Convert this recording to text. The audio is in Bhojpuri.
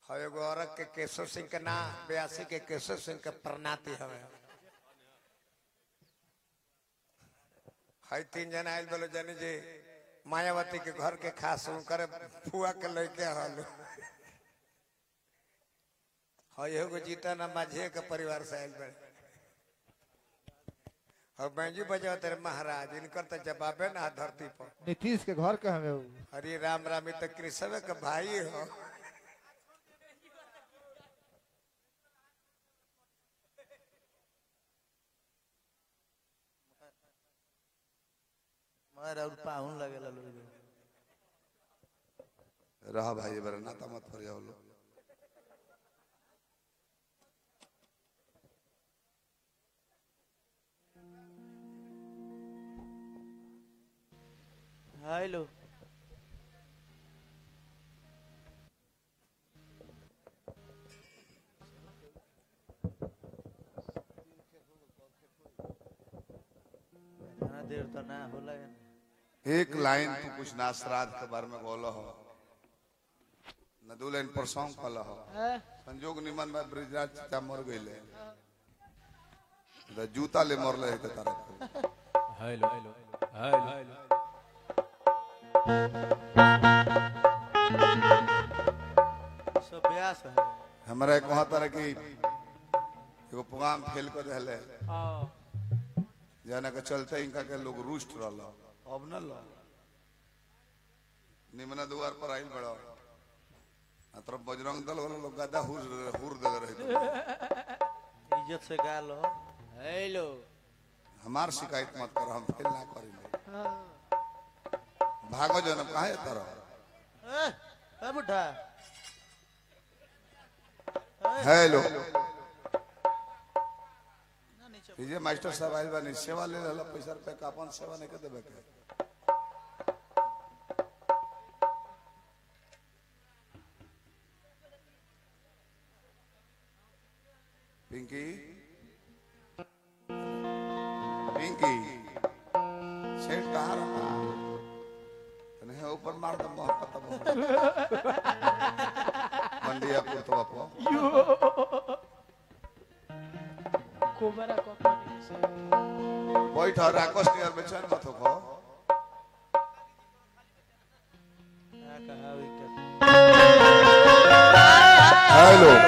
है एगो औरत के केशव सिंह के ना 82 के केशव सिंह के प्रणाती हवे है 3 जना आइल बोलो जानी जी मायावती के घर के खास उनकर फुआ के लड़के हल है एगो जीता ना माझे के परिवार से आइल बड़े और बैंजू बजाओ तेरे महाराज इनकर तो जवाबे ना धरती पर नीतीश के घर के हमें हरे राम रामी तो कृष्ण के भाई हो मारा और पाहुन लगेला लोग रहा भाई बरा नाता मत फरिया लो हेलो देर तो ना होला एक लाइन तू कुछ ना श्राद्ध के बारे में बोलो हो न दो लाइन पर सॉन्ग कला हो संजोग निमन में ब्रिजराज चाचा मर गइले द जूता ले मरले है तारा हेलो हेलो हेलो सब ब्यास है हमरा कहा तरह की एगो प्रोग्राम फेल कर रहले जाना के चलते इनका के लोग रुष्ट रहल अब न लो निमना द्वार पर आइल बड़ा अतर बजरंग दल वाला लोग गदा हुर दे रहे इज्जत से गा लो हेलो हमार शिकायत मत कर हम फेल ना करिले भागो जन काहे तरह ए बुढ़ा हेलो ये मास्टर साहब आइल बानी सेवा ले रहला पैसा रुपया का अपन सेवा नहीं के देबे के पिंकी पिंकी सेठ कहाँ रहा नहीं ऊपर मार दम बहुत पता बहुत मंडिया पुर तो बापो कोबरा कंपनी से बैठ राकोस नियर में चल मत हो कहा हेलो